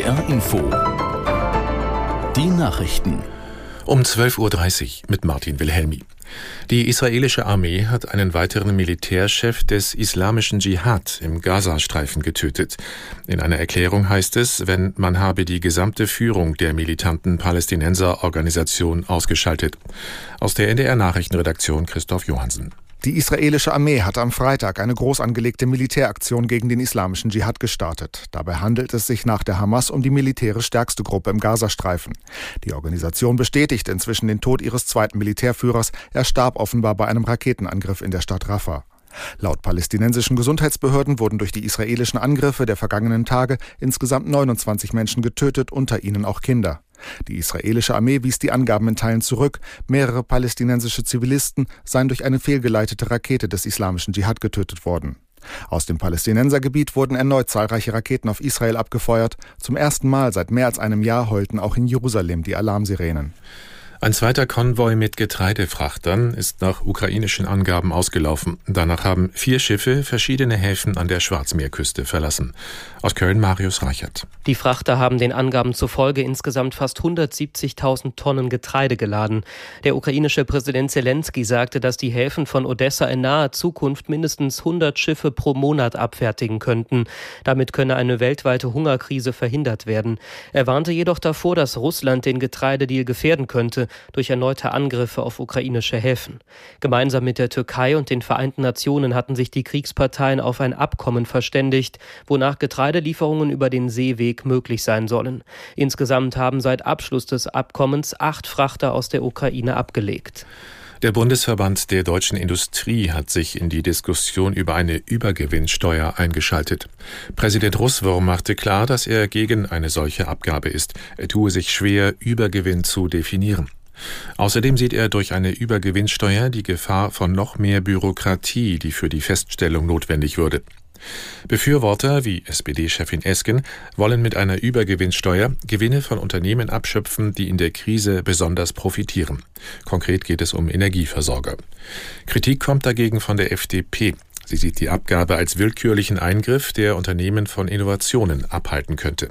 NDR Info. Die Nachrichten. Um 12.30 Uhr mit Martin Wilhelmi. Die israelische Armee hat einen weiteren Militärchef des islamischen Dschihad im Gazastreifen getötet. In einer Erklärung heißt es, man habe die gesamte Führung der militanten Palästinenserorganisation ausgeschaltet. Aus der NDR-Nachrichtenredaktion Christoph Johansen. Die israelische Armee hat am Freitag eine groß angelegte Militäraktion gegen den islamischen Dschihad gestartet. Dabei handelt es sich nach der Hamas um die militärisch stärkste Gruppe im Gazastreifen. Die Organisation bestätigt inzwischen den Tod ihres zweiten Militärführers. Er starb offenbar bei einem Raketenangriff in der Stadt Rafah. Laut palästinensischen Gesundheitsbehörden wurden durch die israelischen Angriffe der vergangenen Tage insgesamt 29 Menschen getötet, unter ihnen auch Kinder. Die israelische Armee wies die Angaben in Teilen zurück. Mehrere palästinensische Zivilisten seien durch eine fehlgeleitete Rakete des islamischen Dschihad getötet worden. Aus dem Palästinensergebiet wurden erneut zahlreiche Raketen auf Israel abgefeuert. Zum ersten Mal seit mehr als einem Jahr heulten auch in Jerusalem die Alarmsirenen. Ein zweiter Konvoi mit Getreidefrachtern ist nach ukrainischen Angaben ausgelaufen. Danach haben 4 Schiffe verschiedene Häfen an der Schwarzmeerküste verlassen. Aus Köln Marius Reichert. Die Frachter haben den Angaben zufolge insgesamt fast 170.000 Tonnen Getreide geladen. Der ukrainische Präsident Zelensky sagte, dass die Häfen von Odessa in naher Zukunft mindestens 100 Schiffe pro Monat abfertigen könnten. Damit könne eine weltweite Hungerkrise verhindert werden. Er warnte jedoch davor, dass Russland den Getreidedeal gefährden könnte durch erneute Angriffe auf ukrainische Häfen. Gemeinsam mit der Türkei und den Vereinten Nationen hatten sich die Kriegsparteien auf ein Abkommen verständigt, wonach Getreidelieferungen über den Seeweg möglich sein sollen. Insgesamt haben seit Abschluss des Abkommens 8 Frachter aus der Ukraine abgelegt. Der Bundesverband der deutschen Industrie hat sich in die Diskussion über eine Übergewinnsteuer eingeschaltet. Präsident Russwurm machte klar, dass er gegen eine solche Abgabe ist. Er tue sich schwer, Übergewinn zu definieren. Außerdem sieht er durch eine Übergewinnsteuer die Gefahr von noch mehr Bürokratie, die für die Feststellung notwendig würde. Befürworter wie SPD-Chefin Esken wollen mit einer Übergewinnsteuer Gewinne von Unternehmen abschöpfen, die in der Krise besonders profitieren. Konkret geht es um Energieversorger. Kritik kommt dagegen von der FDP. Sie sieht die Abgabe als willkürlichen Eingriff, der Unternehmen von Innovationen abhalten könnte.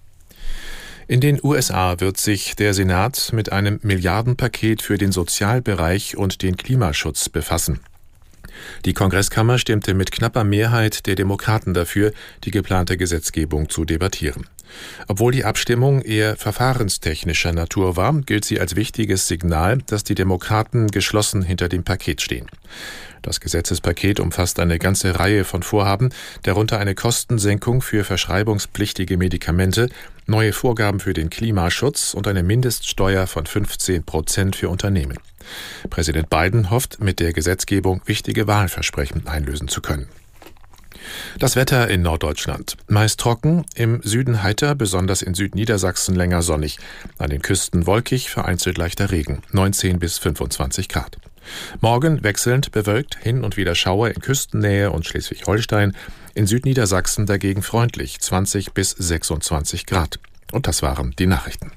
In den USA wird sich der Senat mit einem Milliardenpaket für den Sozialbereich und den Klimaschutz befassen. Die Kongresskammer stimmte mit knapper Mehrheit der Demokraten dafür, die geplante Gesetzgebung zu debattieren. Obwohl die Abstimmung eher verfahrenstechnischer Natur war, gilt sie als wichtiges Signal, dass die Demokraten geschlossen hinter dem Paket stehen. Das Gesetzespaket umfasst eine ganze Reihe von Vorhaben, darunter eine Kostensenkung für verschreibungspflichtige Medikamente, neue Vorgaben für den Klimaschutz und eine Mindeststeuer von 15% für Unternehmen. Präsident Biden hofft, mit der Gesetzgebung wichtige Wahlversprechen einlösen zu können. Das Wetter in Norddeutschland. Meist trocken, im Süden heiter, besonders in Südniedersachsen länger sonnig. An den Küsten wolkig, vereinzelt leichter Regen, 19 bis 25 Grad. Morgen wechselnd bewölkt, hin und wieder Schauer in Küstennähe und Schleswig-Holstein. In Südniedersachsen dagegen freundlich, 20 bis 26 Grad. Und das waren die Nachrichten.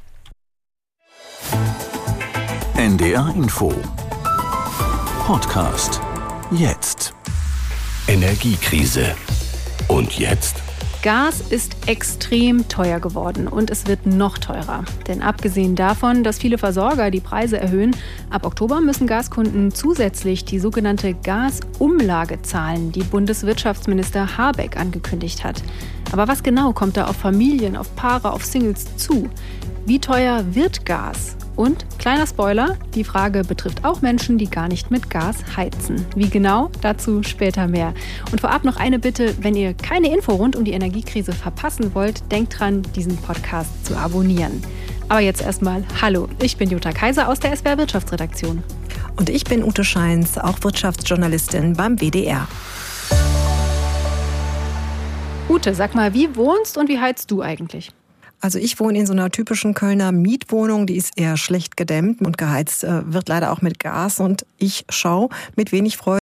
NDR Info. Podcast. Jetzt. Energiekrise. Und jetzt? Gas ist extrem teuer geworden und es wird noch teurer. Denn abgesehen davon, dass viele Versorger die Preise erhöhen, ab Oktober müssen Gaskunden zusätzlich die sogenannte Gasumlage zahlen, die Bundeswirtschaftsminister Habeck angekündigt hat. Aber was genau kommt da auf Familien, auf Paare, auf Singles zu? Wie teuer wird Gas? Und, kleiner Spoiler, die Frage betrifft auch Menschen, die gar nicht mit Gas heizen. Wie genau? Dazu später mehr. Und vorab noch eine Bitte, wenn ihr keine Info rund um die Energiekrise verpassen wollt, denkt dran, diesen Podcast zu abonnieren. Aber jetzt erstmal hallo, ich bin Jutta Kaiser aus der SWR Wirtschaftsredaktion. Und ich bin Ute Scheins, auch Wirtschaftsjournalistin beim WDR. Ute, sag mal, wie wohnst und wie heizt du eigentlich? Also ich wohne in so einer typischen Kölner Mietwohnung, die ist eher schlecht gedämmt und geheizt wird leider auch mit Gas. Und ich schaue mit wenig Freude